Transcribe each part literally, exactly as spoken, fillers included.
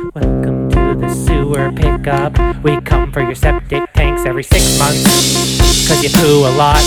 Welcome to the sewer pickup. We come for your septic tanks every six months, cause you poo a lot.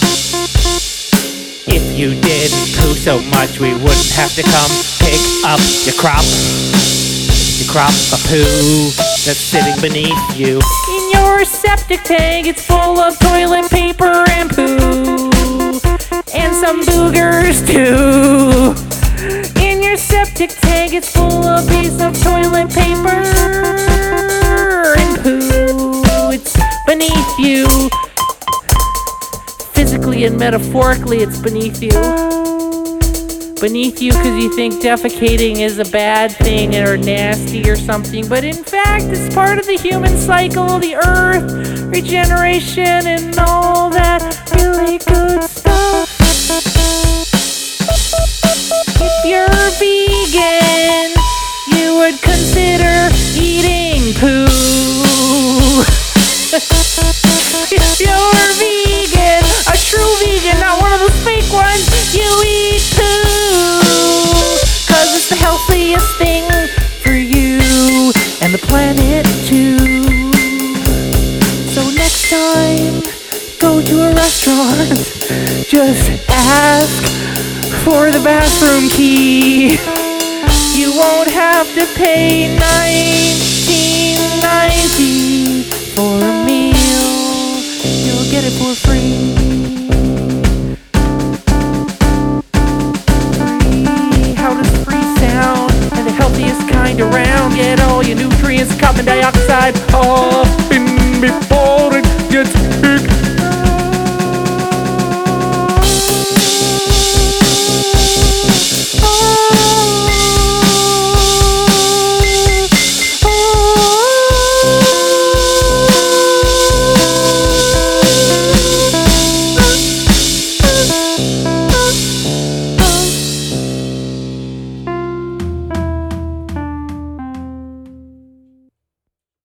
If you didn't poo so much, we wouldn't have to come pick up your crop. Your crop of poo that's sitting beneath you. In your septic tank, it's full of toilet paper and poo, and some boogers too. In your septic tank, it's full of piece of toilet paper and poo. It's beneath you. Physically and metaphorically, it's beneath you. Beneath you because you think defecating is a bad thing or nasty or something, but in fact, it's part of the human cycle of the earth, regeneration, and all that really good stuff. If you're vegan, you would consider eating poo. If you're vegan, a true vegan, not one of those fake ones, you eat poo, cause it's the healthiest thing for you and the planet too. So next time, go to a restaurant, just ask for the bathroom key. You won't have to pay nineteen ninety for a meal. You'll get it for free. Free. How does free sound? And the healthiest kind around. Get all your nutrients, carbon dioxide, all